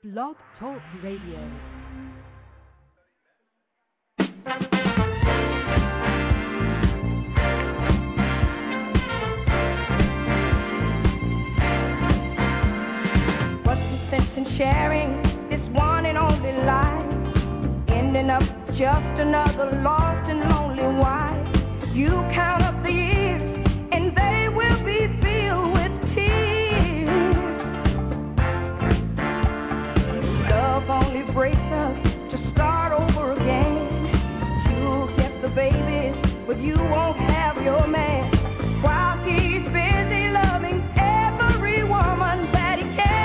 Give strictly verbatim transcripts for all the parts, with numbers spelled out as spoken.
Blog Talk Radio. Sharing this one and only life, ending up just another lost and lonely wife. You count up the years and they will be filled with tears. Love only breaks us to start over again. You'll get the babies, but you won't have your man. While he's busy loving every woman that he can.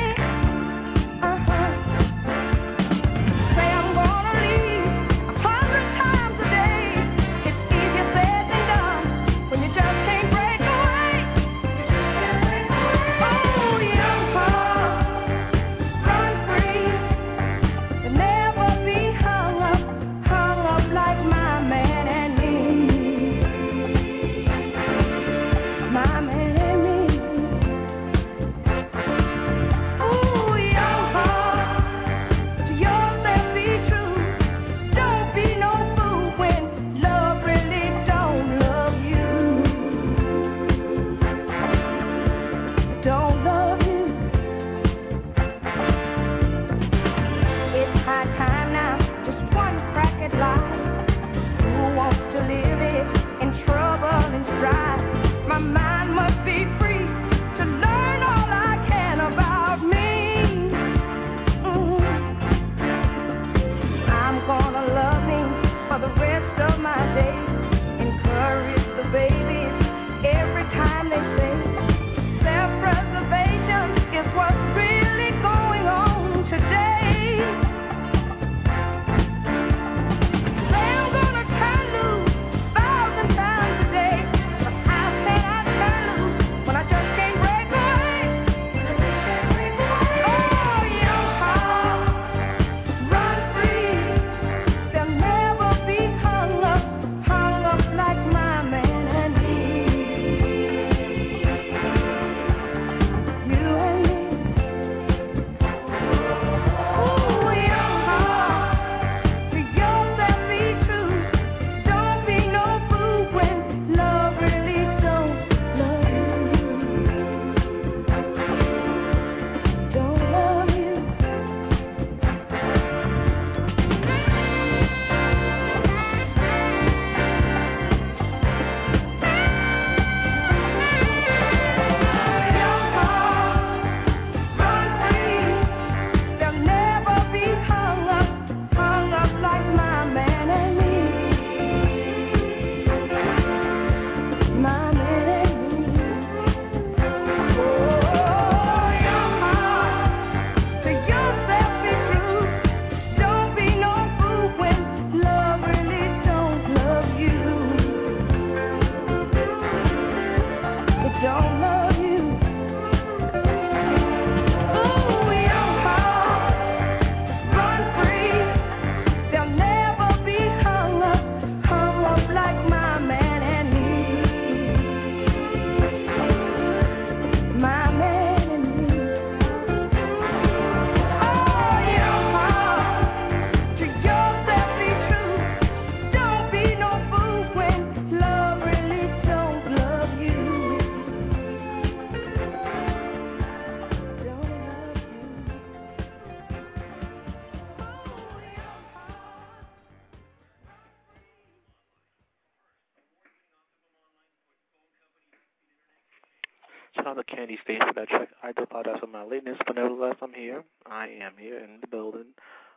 Shout out to Candy Face for that track. I do apologize for my lateness, but nevertheless, I'm here. I am here in the building.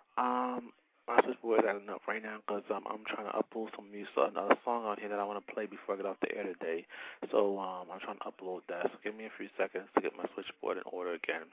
Um, my switchboard is acting up right now because um, I'm trying to upload some music, another song on here that I want to play before I get off the air today. So um, I'm trying to upload that. So give me a few seconds to get my switchboard in order again.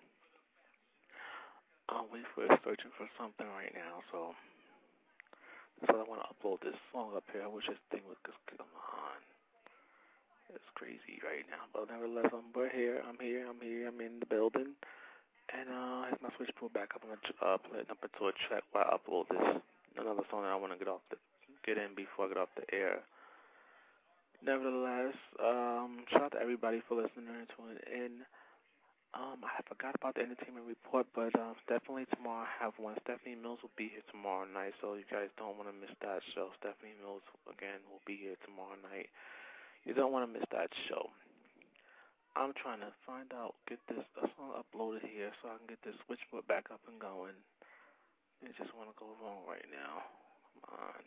I'm waiting for it, searching for something right now. So, so I want to upload this song up here. I wish this thing would just come on. It's crazy right now, but nevertheless, I'm we're here. I'm here. I'm here. I'm in the building, and uh, here's my switchboard back up. I'm gonna uh, play it up into a track while I upload this another song that I want to get off the get in before I get off the air. Nevertheless, um, shout out to everybody for listening and tuning in. Um, I forgot about the entertainment report, but um, definitely tomorrow I have one. Stephanie Mills will be here tomorrow night, so you guys don't want to miss that show. Stephanie Mills, again, will be here tomorrow night. You don't want to miss that show. I'm trying to find out, get this a song uploaded here so I can get this switchboard back up and going. It just want to go wrong right now. Come on.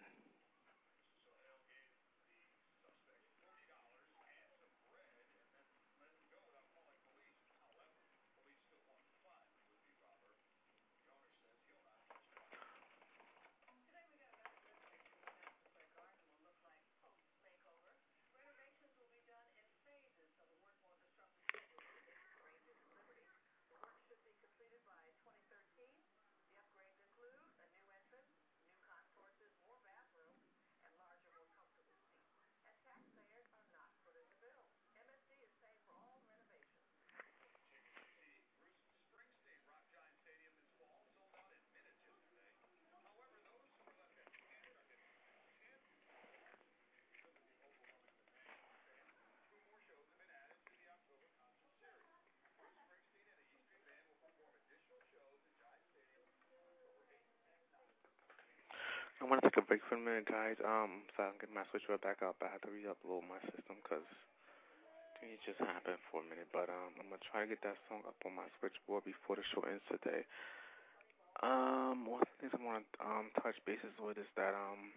I want to take a break for a minute, guys, um, so I can get my switchboard back up. I have to re-upload my system because it just happened for a minute. But um, I'm going to try to get that song up on my switchboard before the show ends today. Um, one of the things I want to um, touch bases with is that, um,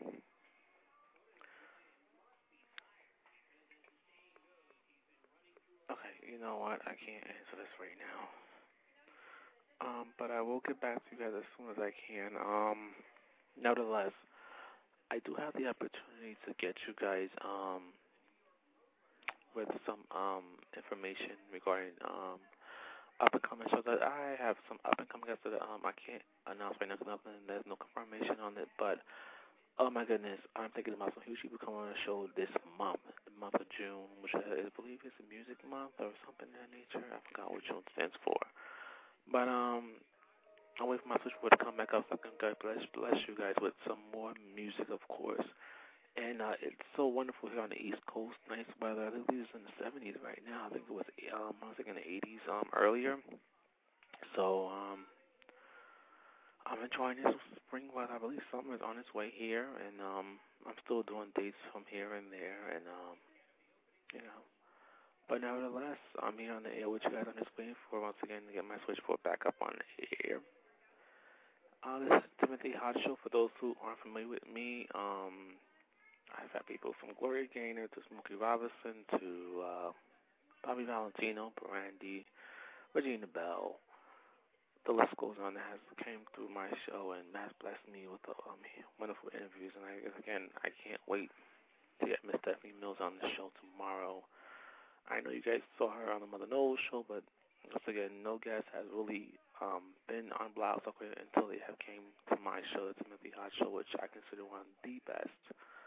okay, you know what? I can't answer this right now. Um, but I will get back to you guys as soon as I can. Um, nevertheless, I do have the opportunity to get you guys um, with some um, information regarding um, up and coming shows. I have some up and coming guests that um, I can't announce right now because there's no confirmation on it. But oh my goodness, I'm thinking about some huge people coming on the show this month, the month of June, which I believe is a music month or something of that nature. I forgot what June stands for. But um, I'll wait for my switchboard to come back up so I can God bless bless you guys with some more music, of course. And uh, it's so wonderful here on the East Coast. Nice weather. I think it's in the seventies right now. I think it was um, I was thinking the eighties um earlier. So um, I'm enjoying this spring weather. I believe summer is on its way here, and um, I'm still doing dates from here and there, and um, you know. But nevertheless, I'm here on the air with you guys. I'm just waiting for once again to get my switchboard back up on the air. Uh, this is Timothy Hot Show. For those who aren't familiar with me, um, I've had people from Gloria Gaynor to Smokey Robinson to uh, Bobby Valentino, Brandy, Regina Bell. The list goes on that has came through my show and has blessed me with uh, um, wonderful interviews. And I, again, I can't wait to get Miss Stephanie Mills on the show tomorrow. I know you guys saw her on the Mother Knowles show, but once again, no guest has really um, been on Blog Talk until they have came to my show, the Timothy Hot Show, which I consider one of the best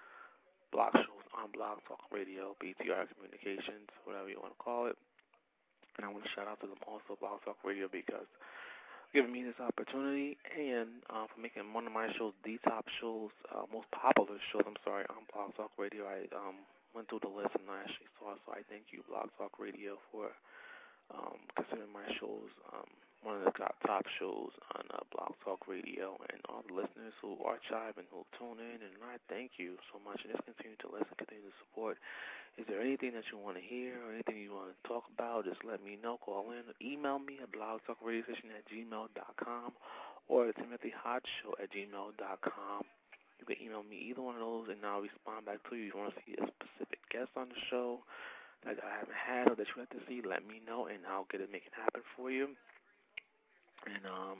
blog shows on Blog Talk Radio, B T R Communications, whatever you want to call it. And I want to shout out to them also, Blog Talk Radio, because giving me this opportunity and uh, for making one of my shows the top shows, uh, most popular shows, I'm sorry, on Blog Talk Radio. I um, went through the list and I actually saw it, so I thank you, Blog Talk Radio, for um, considering my shows um, one of the top, top shows on uh, Blog Talk Radio, and all the listeners who archive and who tune in, and I thank you so much, and just continue to listen, continue to support. Is there anything that you want to hear or anything you want to talk about? Just let me know. Call in. Email me at blogtalkradiostation at gmail dot com or Timothy Hot Show at gmail dot com. You can email me either one of those, and I'll respond back to you. If you want to see a specific guest on the show that I haven't had or that you have to see, let me know, and I'll get it, make it happen for you. And um,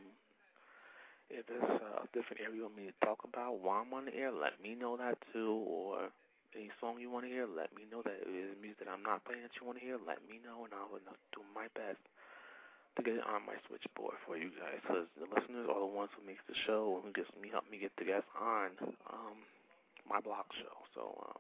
if it's a different area you want me to talk about while I'm on the air, let me know that too. Or any song you want to hear, let me know that. If it's music that I'm not playing that you want to hear, let me know, and I will do my best to get it on my switchboard for you guys. Because the listeners are the ones who makes the show and who gets me help me get the guests on um, my blog show. So um,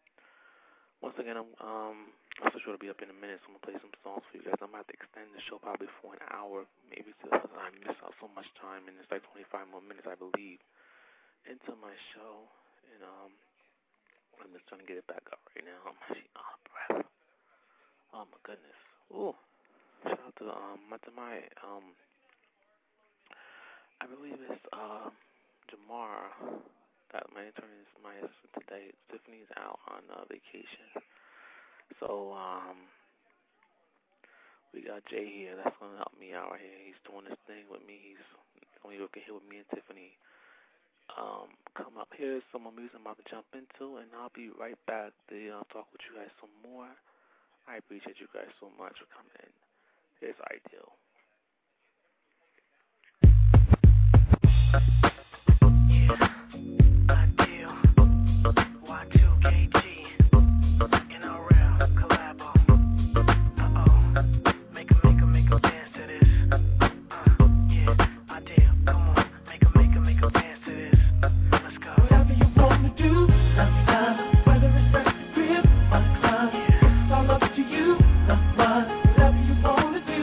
once again, I'm um, I'm so sure to be up in a minute, so I'm going to play some songs for you guys. I'm about to extend the show probably for an hour, maybe because I miss out so much time, and it's like twenty-five more minutes, I believe, into my show. And um, I'm just trying to get it back up right now. I'm actually out of breath. Oh, my goodness. Ooh. Shout out to um my to my um I believe it's uh Jamar that my intern is my assistant today. Tiffany's out on uh, vacation, so um we got Jay here that's gonna help me out right here. He's doing this thing with me. He's only working here with me and Tiffany. Um, come up. Here's some more music I'm about to jump into, and I'll be right back to uh, talk with you guys some more. I appreciate you guys so much for coming in. Here's Ideal. Yeah, Ideal. Y two K G. N R L. Collabo. Uh-oh. Make 'em, make 'em, make 'em dance to this. Uh, yeah, Ideal. Come on. Make 'em, make 'em, make 'em dance to this. Let's go. Whatever you wanna do, that's time. Whether it's at the crib or the club, yeah. It's all up to you. That's what. Whatever you wanna do.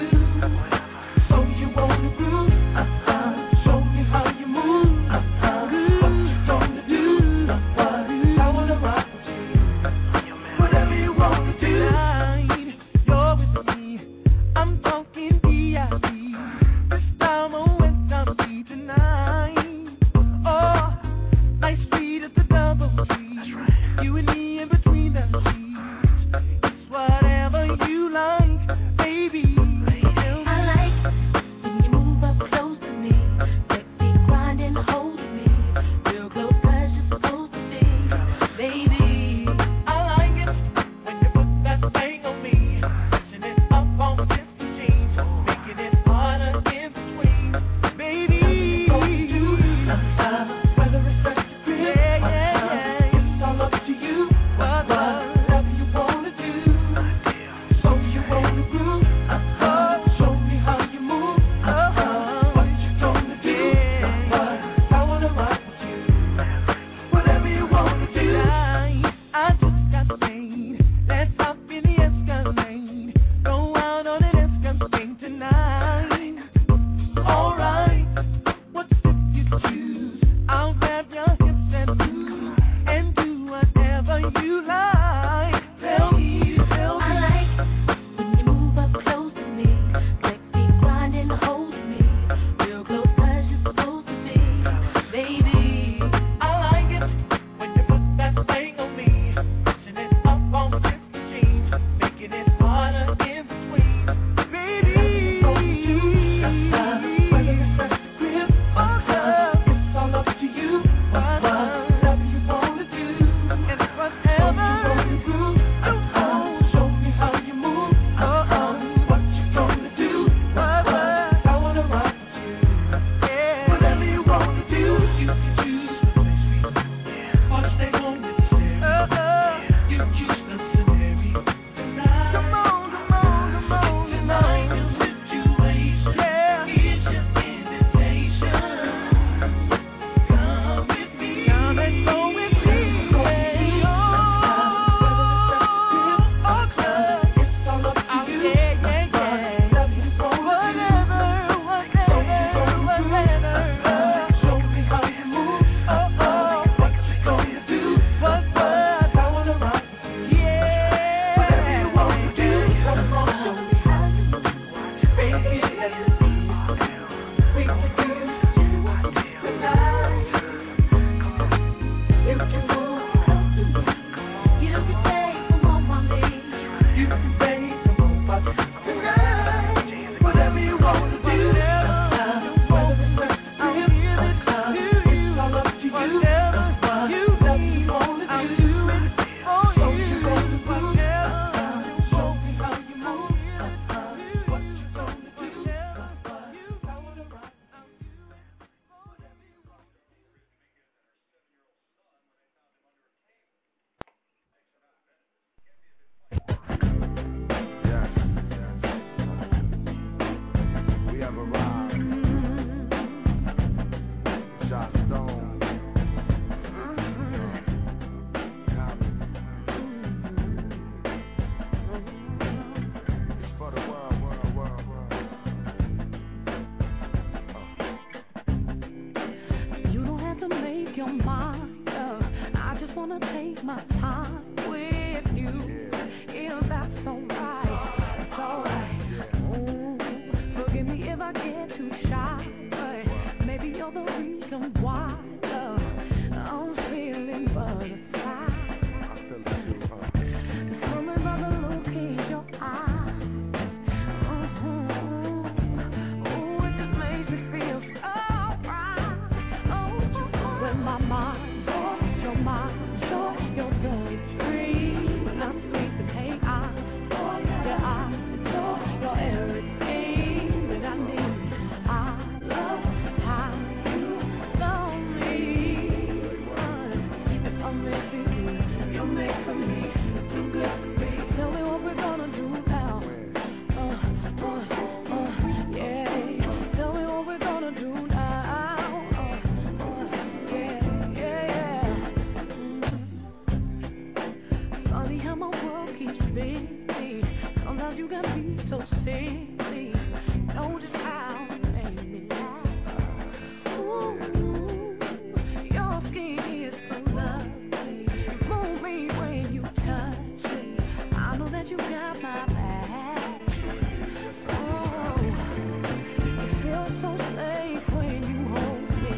So you wanna groove, uh-uh. Show me how you move, uh-uh. What you gonna do, that's what. I wanna rock with you. Whatever you wanna do. Tonight, you're with me. I'm talking D I D. This time I went down to see tonight. Oh, nice sweet at the double G. That's right. You and me in between the sheets. It's whatever you like, baby. I like when you move up close to me, sexy, grinding, holding me, real close 'cause you're supposed to be, baby. I like it when you put that thing on me, pushing it up on fifty jeans, making it harder in between, baby. Whatever you do, whether it's at the crib, yeah, yeah, yeah. It's all up to you. What, what, whatever you wanna do. So you wanna groove, uh-huh. Show me how you move, uh-huh. What you gonna do, uh-huh. I wanna rock with you. Whatever you wanna do. Tonight, I just got paid. Let's hop in the Escalade. Go out on an Escalade tonight. Alright, what step you choose? I'll grab your hips and move and do whatever you like. Tell me, tell me. I like when you move up close to me, sexy, grinding, holding me, real close 'cause you're supposed to be, baby. I like it when you put that thing on me, pushing it up on fifty jeans, making it harder in between, baby. Whether it's at the crib or the club, it's all up to you. Whatever you wanna do, and whatever you groove, uh-uh. Show me how you move, uh-uh. What you gonna do, uh-uh. I wanna rock with you. Yeah. Whatever you wanna do, you can choose. Or stay home with the uh-uh. You choose the scenario. Tonight, come on, come on, come on. Tonight, your situation, yeah. Here's your invitation. Come with me. Come and go with me. Yeah. Oh, or club, it's all up to you. Yeah, yeah, yeah. Whatever you wanna do. Whatever, whatever, whatever. Show me how you move. Oh, oh. What you gonna do? What, what? I wanna rock with you. Yeah. Whatever you wanna do. Come on, show me how you move. Baby, let me see. We can do tonight. You can move close to me. You can say, come on, mommy. You can say, come on, Papa. Tonight, whatever you wanna do. Whether it's at the crib or the club, it's all up to you. Whatever you wanna do. So you wanna groove, uh-uh. Show me how you move, uh-uh. What you gonna do, uh-uh. I wanna rock. We have arrived. Shot Stone. It's for the world, world, world, world. You don't have to make your mind up. I just wanna take my time with you. Yeah. If that's alright, it's alright. Yeah. Oh, you're the reason why, love, I'm feeling butterfly. I feel it too, huh? Something about the look in your eyes. Mm-hmm. Ooh, it just makes me feel so right. Oh, when my mind, your mind, your bloodstream, when I'm sleeping, hey, I, your eyes, your everything that I need. I love how you love me. If I make you, you make for me, too good for me. Tell me what we're gonna do now. Uh, uh, uh, yeah. Tell me what we're gonna do now. Uh, uh, yeah, yeah, yeah. Mm. Funny how my world keeps busy. Sometimes you got me so silly. Know just how to make me laugh. Ooh, your skin is so lovely. Move me when you touch me. I know that you got my back. Oh, you feel so safe when you hold me.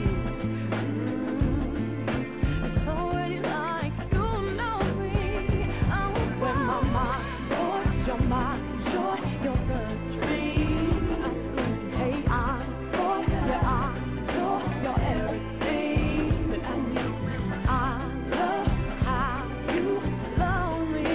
Mm, it's already like you know me. Oh, when my mind, your mind, your your blood dream. I'm sleeping, hey, I'm for your eyes, your your everything that I need. I love how you love me.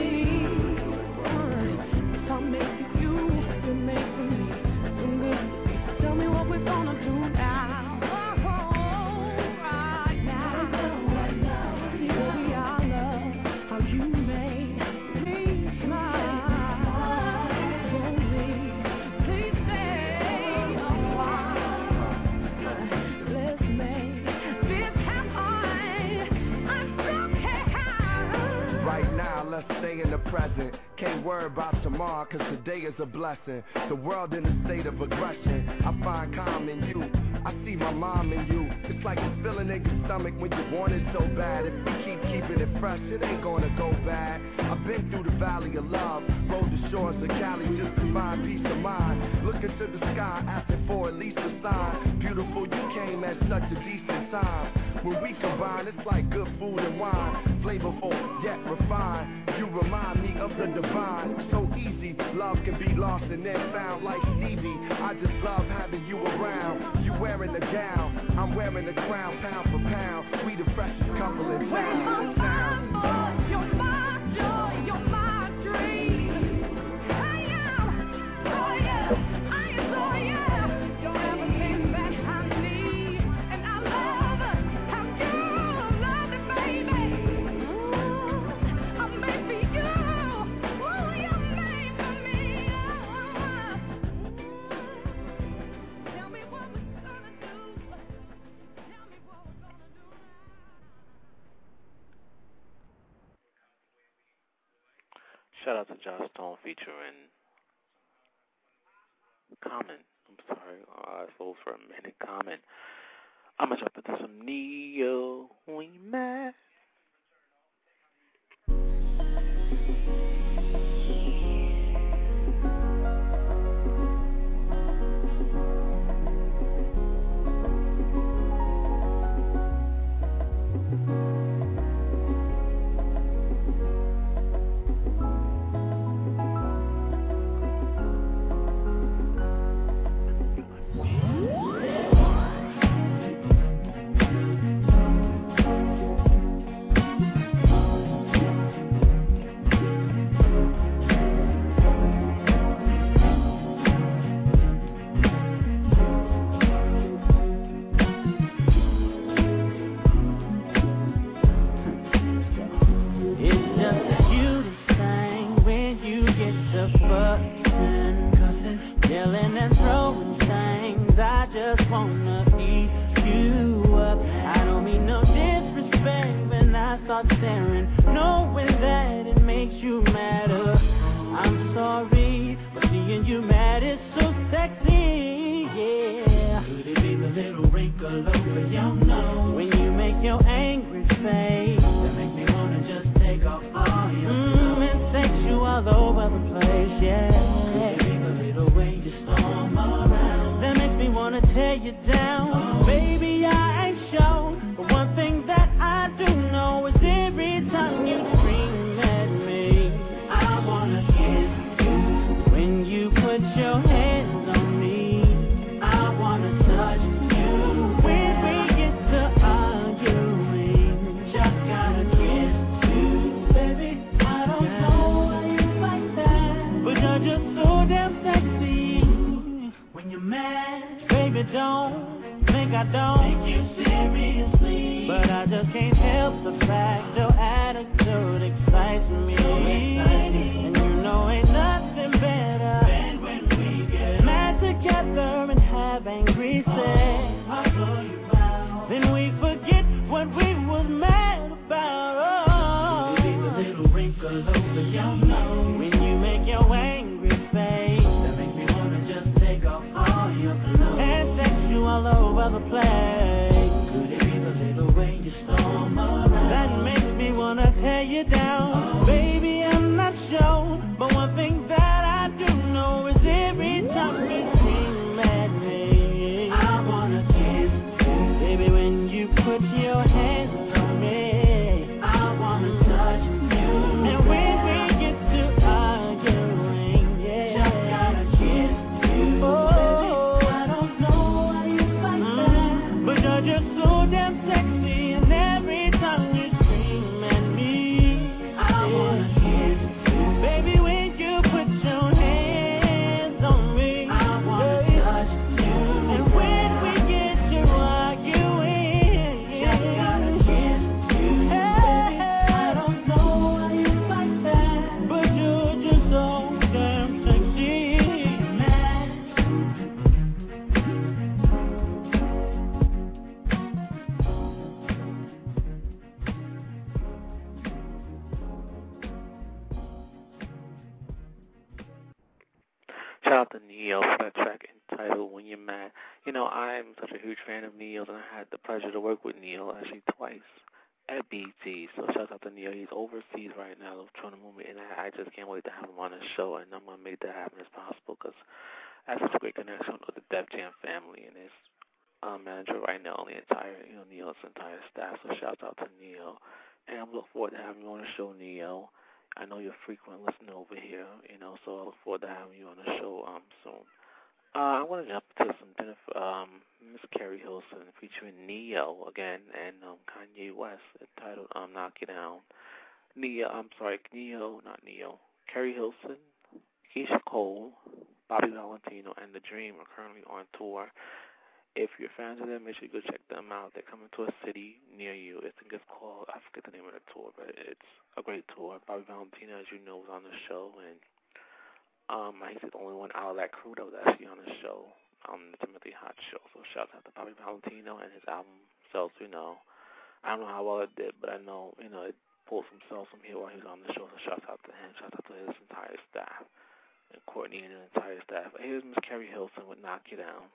If I make it you, you make for me. Tell me what we're gonna do now. Oh, right now. Baby, I love how you make me smile. For me, please stay a while. Let's make this happen. I'm so high. Right now, let's stay in the present. Can't worry about tomorrow, cause today is a blessing. The world in a state of aggression. I find calm in you. I see my mom in you. It's like a feeling in your stomach when you want it so bad. If we keep keeping it fresh, it ain't gonna go bad. I've been through the valley of love, rode the shores of Cali just to find peace of mind. Looking to the sky, asking for at least a sign. Beautiful, you came at such a decent time. When we combine, it's like good food and wine. Flavorful, yet refined. You remind me of the divine. So easy, love can be lost and then found like Stevie. I just love having you around. You wearing the gown, I'm wearing the crown. Pound for pound, we the freshest couple in town. In town. You're my joy, you're my dream. I am, oh yeah, I adore you. You're everything that I need, and I love how you love it, baby. Ooh, I'm made for you. Ooh, you're made for me. Ooh. Tell me what we're gonna do. Tell me what we're gonna do. Shout out to Josh Stone featuring Common. I'm sorry, I froze for a minute. Common. I'm gonna jump into some Neo. We mad. Tear you down, baby. I think I don't take you seriously, but I just can't help the fact your attitude excites me. So and you know ain't nothing better than when we get mad together and have angry sex. Then we forget what we was mad about. Oh, leave a little wrinkle over your nose when you make your angry face. That makes me wanna just take off all your clothes and sex you all over the place. Could it be the little way you storm around that makes me wanna tear you down? Oh, baby, I'm not sure, but one thing that I do know is every time you scream at me, I wanna kiss you. Baby, when you put your hands on me, I wanna touch you. And when we get to arguing, yeah, just gotta kiss you. Oh, baby, I don't know why you like mm, that, but you're just so damn sexy, and every time you scream at me, I yeah, wanna kiss you. Baby, when you put your hands on me, I wanna yeah, touch you. And when we get to arguing, just gotta kiss you. Hey, I don't know why you like that, but you're just so damn sexy. Man. Shout out to Neo for that track entitled When You're Mad. You know, I'm such a huge fan of Neo's, and I had the pleasure to work with Neo actually twice at B T. So shout out to Neo. He's overseas right now trying to move me, and I, I just can't wait to have him on the show, and I'm going to make that happen as possible because I have such a great connection with the Def Jam family and his um, manager right now, and the entire, you know, Neo's entire staff. So shout out to Neo. And I'm looking forward to having you on the show, Neo. I know you're a frequent listener over here, you know, so I look forward to having you on the show um, soon. Uh, I want to jump to some Jennifer, um, Miss Carrie Hilson featuring Neo again and um, Kanye West, entitled um, Knock It Down. Neo, I'm sorry, Neo, not Neo. Carrie Hilson, Keisha Cole, Bobby Valentino, and The Dream are currently on tour. If you're fans of them, make sure you go check them out. They're coming to a city near you. I think it's called, I forget the name of the tour, but it's a great tour. Bobby Valentino, as you know, was on the show, and um, he's the only one out of that crew that was actually on the show, um, the Timothy Hot show. So shout out to Bobby Valentino and his album, Cells, you know. I don't know how well it did, but I know, you know, it pulled some cells from here while he was on the show, so shout out to him. Shout out to his entire staff, and Courtney and his entire staff. Here's Miss Carrie Hilson with Knock You Down.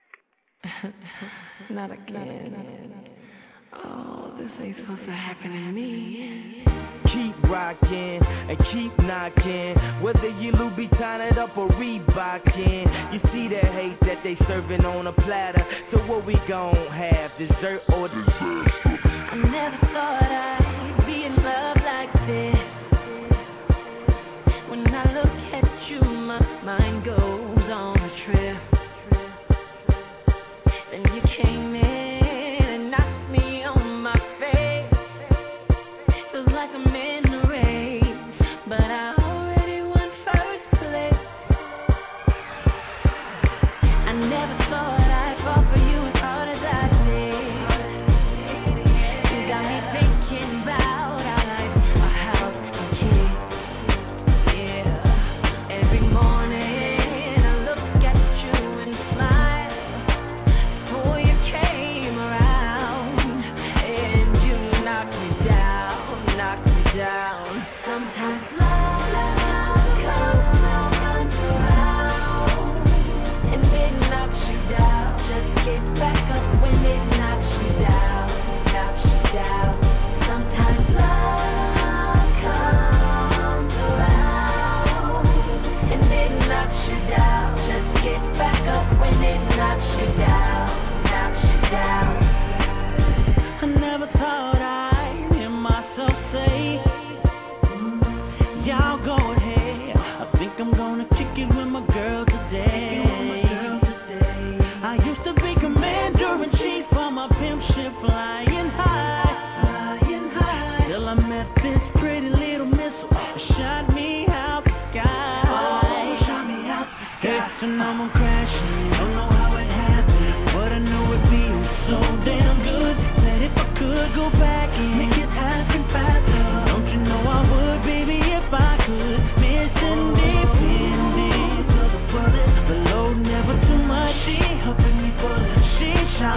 Not again. Oh, this ain't supposed to happen to me. Keep rocking and keep knocking, whether you Louboutin it up or Reebokin. You see that hate that they serving on a platter, so what we gon' have, dessert or dessert? I never thought I'd be in love like this. When I look at you, my mind goes on a trip. Then you came in and knocked me on my face. Feels like I'm in the race, but I already won first place. I never thought I'd fall for you as hard as I did. You got me thinking about our life, our house, our kids. Yeah, every morning I look at you and smile. Oh, you can't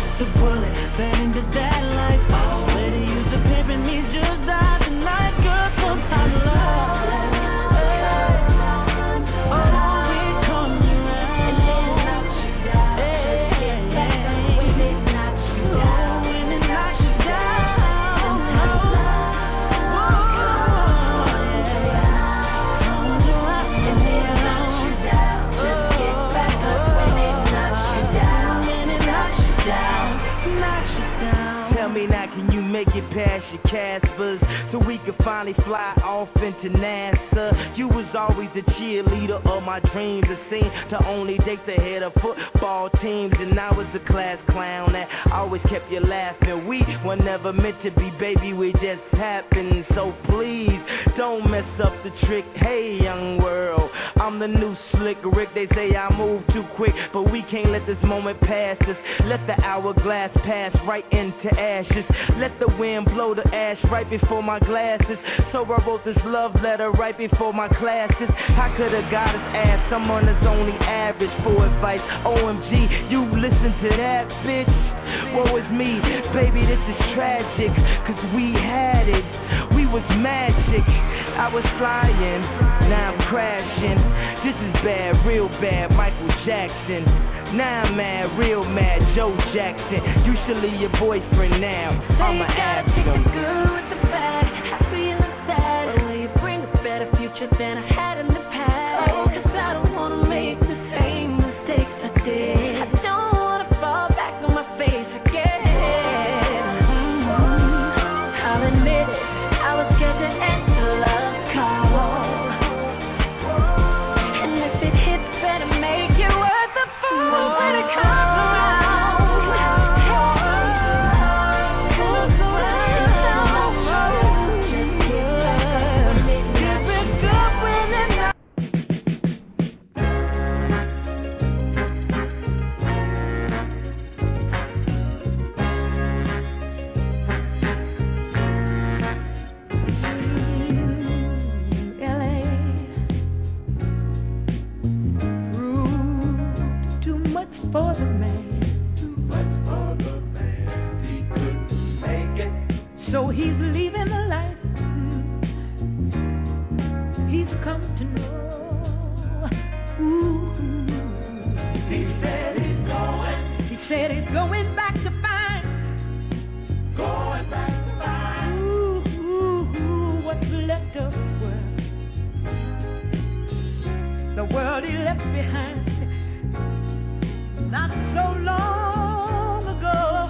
the bullet, fed into that life. Better use the pimpin' me just die tonight, girl, sometimes love. Make it past your Caspers so we can finally fly off into NASA. You was always the cheerleader of my dreams. It seemed to only date the head of football teams, and I was the class clown that always kept you laughing. We were never meant to be, baby, we just happened. So please don't mess up the trick. Hey, young world, I'm the new slick Rick. They say I move too quick, but we can't let this moment pass us. Let the hourglass pass right into ashes. Let the wind blow the ash right before my glasses. So I wrote this love letter right before my classes. I could've got his ass, someone that's only average for advice. O M G, you listen to that, bitch. Woe is me, baby, this is tragic. Cause we had it, we was magic. I was flying, now I'm crashing. This is bad, real bad, Michael Jackson. Now I'm mad, real mad, Joe Jackson. You should leave your boyfriend now. I'ma ask him. Take the good with the bad, happy and the sad. But will you bring a better future than I had in the past? Oh, cause I don't wanna make the same mistakes I did. I don't wanna fall back on my face again. Mm-hmm. I'll admit it, I was scared to answer love call. And if it hits, better make it worth the fool when it comes around. For the man, too much for the man, he couldn't make it. So he's leaving the life he's come to know. Ooh. He said he's going. He said he's going back to find. Going back to find. Ooh, ooh, ooh, what's left of the world? The world he left behind. Not so long ago,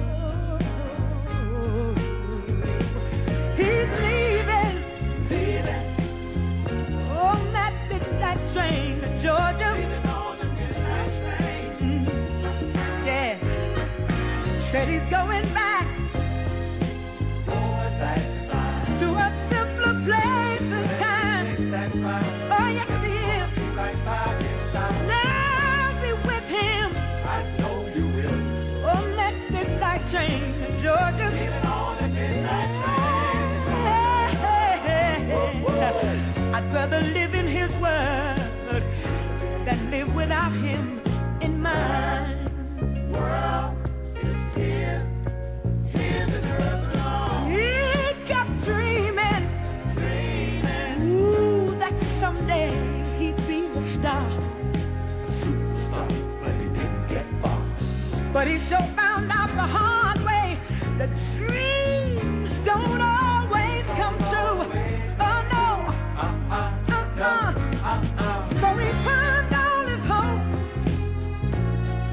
he's leaving, leaving on that midnight train to Georgia. Leaving on the midnight train. Mm-hmm. Yeah, said he's going back, going back to a simpler place and time. Oh yes, he is. Right by his side. Now be with him. I know you will. On that midnight train to Georgia. Leaving on the midnight train. Hey, hey, hey. Whoa, whoa. I'd rather live in his word than live without him in mine. World is here. Here's the earth alone. He kept dreaming. Dreaming. Ooh, that someday he'd be the star. But he sure found out the hard way that dreams don't always come true. Oh no, uh-uh, uh-uh, uh-uh. So he turned all his hopes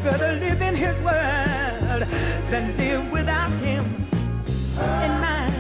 Better live in his world than live without him in mine.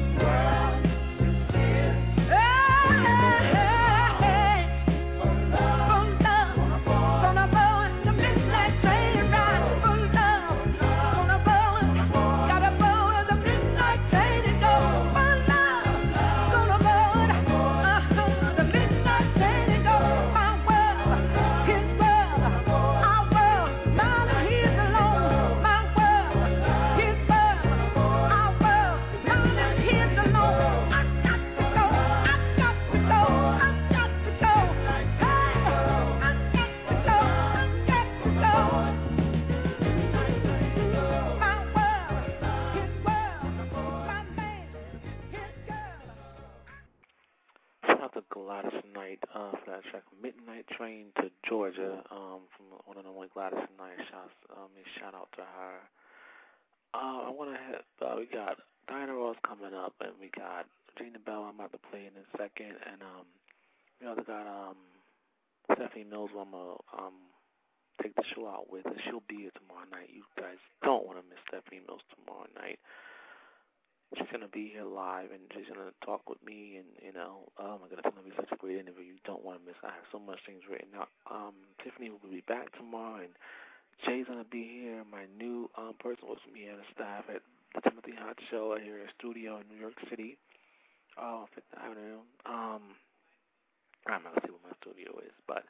Gladys Knight uh, for that track, Midnight Train to Georgia, um, from one and only Gladys Knight. Shout, um, shout out to her. Uh, I want to hit, uh, we got Diana Ross coming up, and we got Regina Bell I'm about to play in a second, and um, we also got um, Stephanie Mills who I'm going to um, take the show out with, and she'll be here tomorrow night. You guys don't want to miss Stephanie Mills tomorrow night. She's going to be here live, and she's going to talk with me, and, you know, oh my goodness, it's going to be such a great interview. You don't want to miss. I have so much things written out. Um, Tiffany will be back tomorrow, and Jay's going to be here, my new um, person with me and the staff at the Timothy Hot Show here in the studio in New York City, uh, Fifth Avenue. Um, I'm not going to see what my studio is, but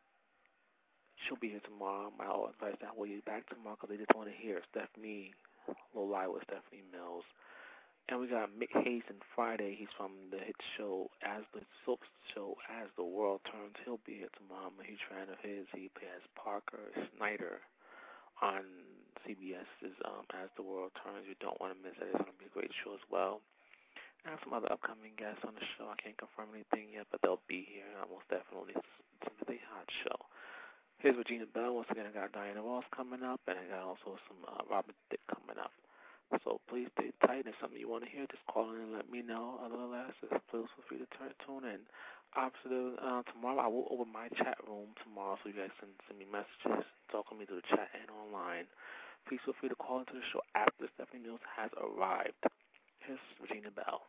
she'll be here tomorrow. My advice that will be back tomorrow because they just want to hear Stephanie, a little live with Stephanie Mills. And we got Mick Hazen Friday. He's from the hit show As the Soap Show As the World Turns. He'll be here tomorrow. I'm a huge fan of his. He plays Parker Snyder on C B S's um, As the World Turns. You don't want to miss it. It's going to be a great show as well. I have some other upcoming guests on the show. I can't confirm anything yet, but they'll be here. Most definitely. It's Timothy Hot Show. Here's Regina Bell. Once again, I got Diana Ross coming up, and I got also some uh, Robert Thicke coming up. So please stay tight. If something you want to hear, just call in and let me know. Otherwise, please feel free to turn, tune in. Obviously, uh, tomorrow I will open my chat room tomorrow, so you guys can send me messages, talk with me through the chat and online. Please feel free to call into the show after Stephanie Mills has arrived. Here's Regina Bell.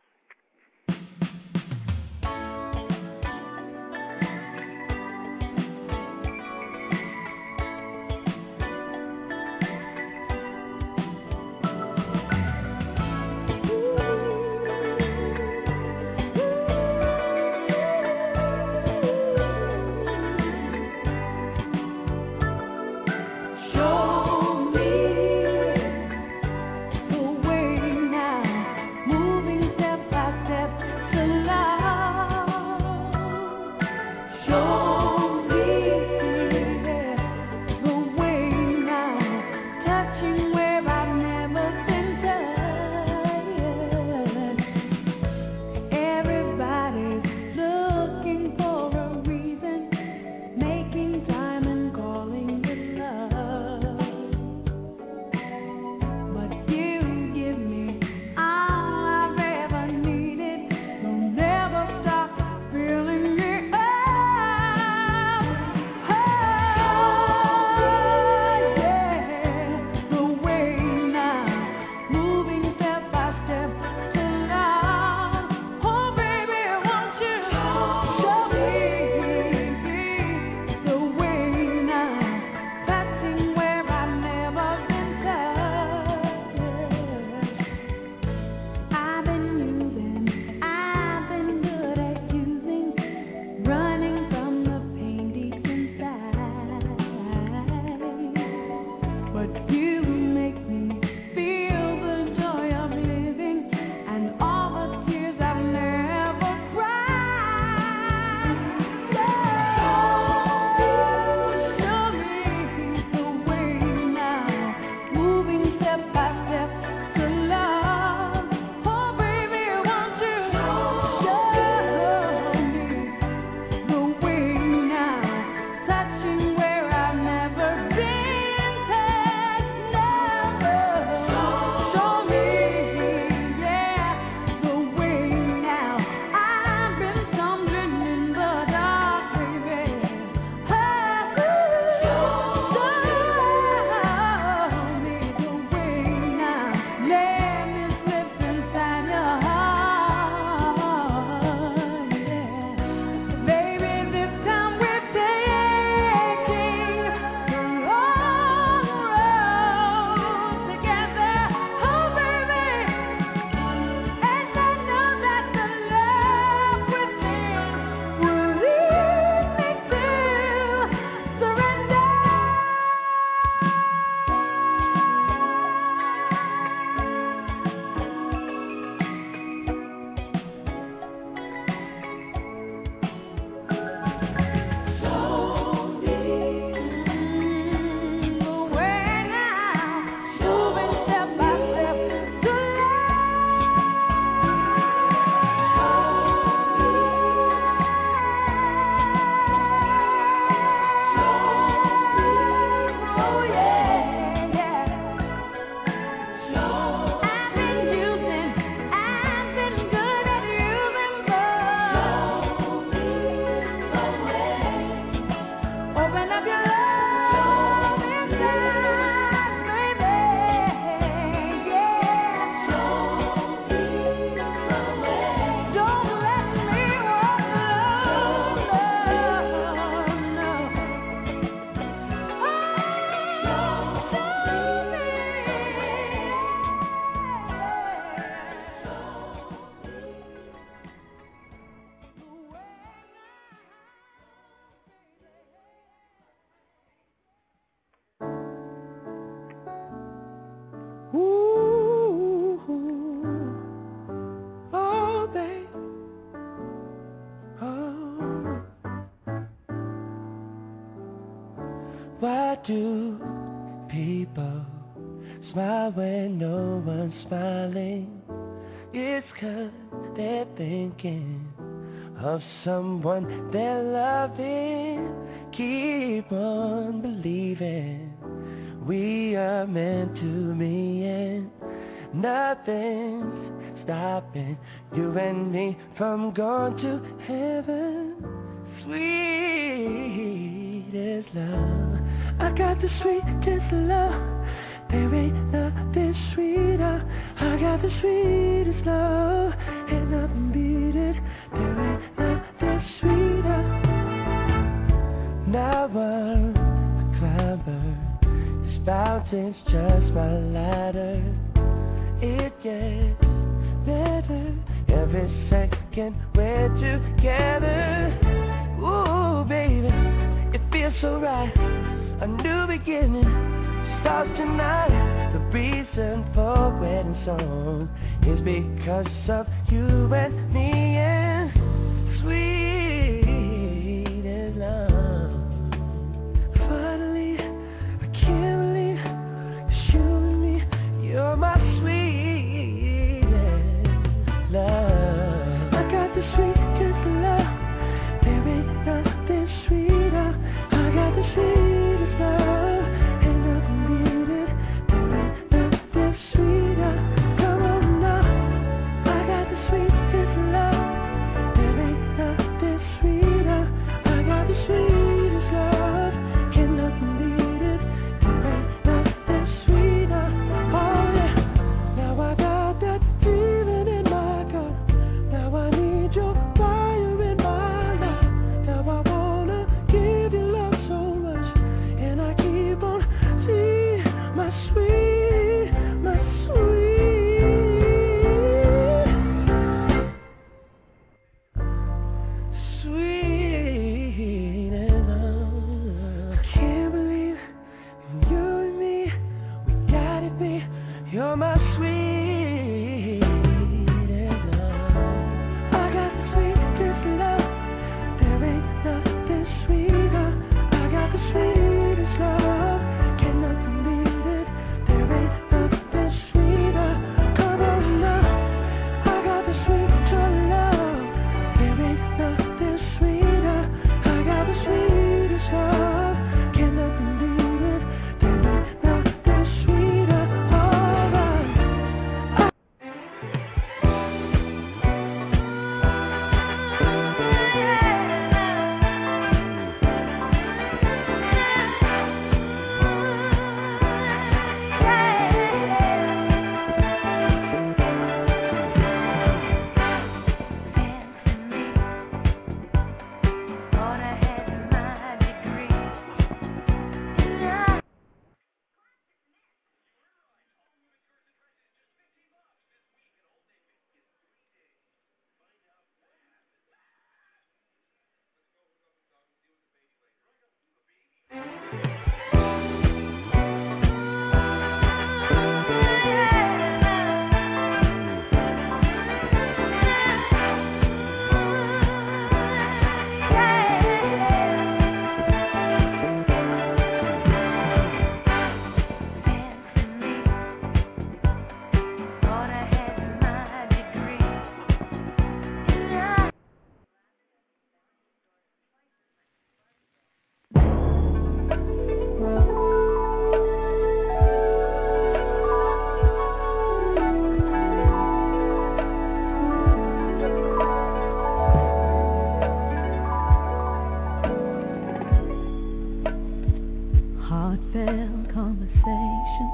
Show me the way now, moving steps Why do people smile when no one's smiling? It's 'cause they're thinking of someone they're loving. Keep on believing we are meant to be, and nothing's stopping you and me from going to heaven. Sweet as love, I got the sweetest love. There ain't nothing sweeter. I got the sweetest love, and nothing beat it. There ain't nothing sweeter. Now I'm a climber. This mountain's just my ladder. It gets better every second we're together. Ooh, baby, it feels so right. A new beginning starts tonight. The reason for wedding songs is because of you and me, and sweet as love. Finally, I can't believe it's you and me. You're my sweetest love. I got the sweetest love. There ain't nothing sweeter. I got the sweetest love, and nothing beat it. There ain't nothing sweeter. Come on now, I got the sweetest love. There ain't nothing sweeter. I got the sweetest love, can nothing beat it. There ain't nothing sweeter. Oh yeah, now I got that feeling in my gut. Now I need your fire in my life. Now I wanna give you love so much, and I keep on seeing my sweet, my sweet, sweet and love. I can't believe you and me, we got it, babe. You're my sweet and love. I got the sweetest love. There ain't nothing sweeter. I got the sweetest love. Can nothing beat it. There ain't nothing sweeter. Come on now. I got the sweetest love. There ain't nothing sweeter. I got the sweetest love. Can nothing beat it. There ain't nothing sweeter. All right. Heartfelt conversations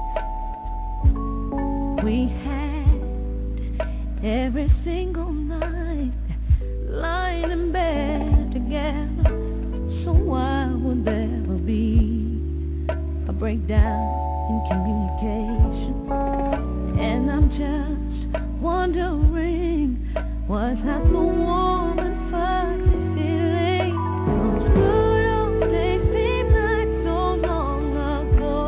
we had every single night, lying in bed together. So why would there be a breakdown in communication? And I'm just wondering, was that the warm and fuzzy feeling? Those good old days seem like so long ago.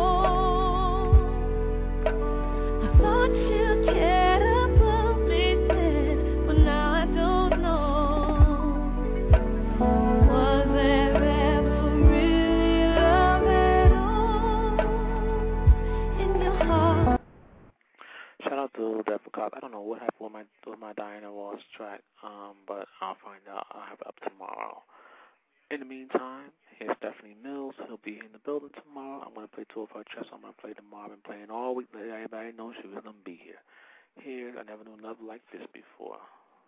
I thought you cared about me then, but now I don't know. Was there ever really love at still there for cops. I don't know what happened with my with my Diana Ross track, um, but I'll find out. I'll have it up tomorrow. In the meantime, here's Stephanie Mills. He'll be in the building tomorrow. I'm going to play two of her tracks. I'm going to play tomorrow. I've been playing all week. Let everybody know she was going to be here. Here's I Never Knew Love Like This Before.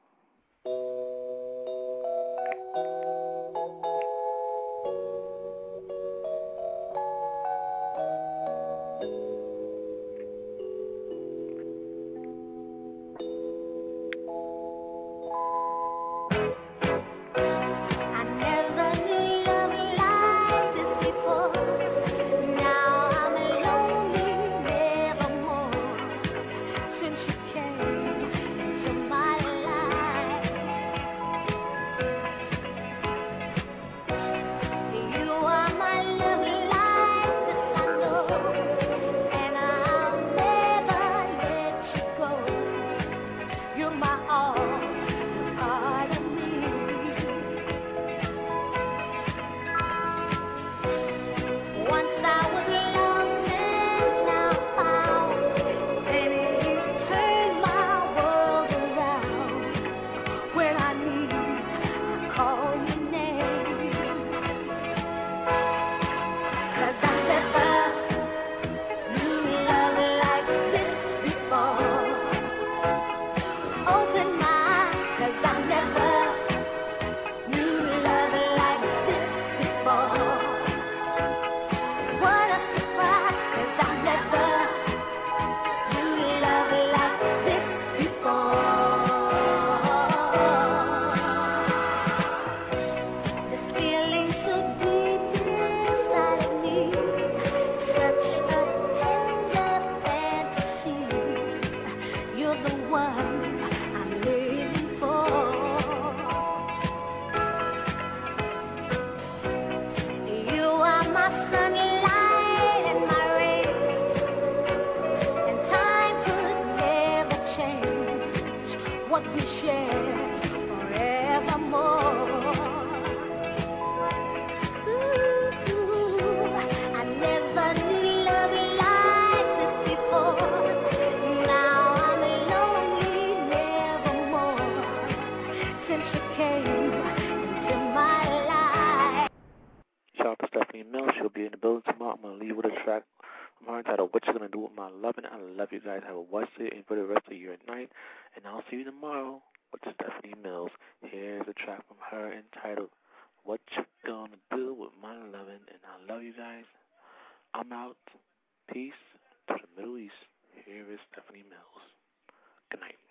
I'm out. Peace to the Middle East. Here is Stephanie Mills. Good night.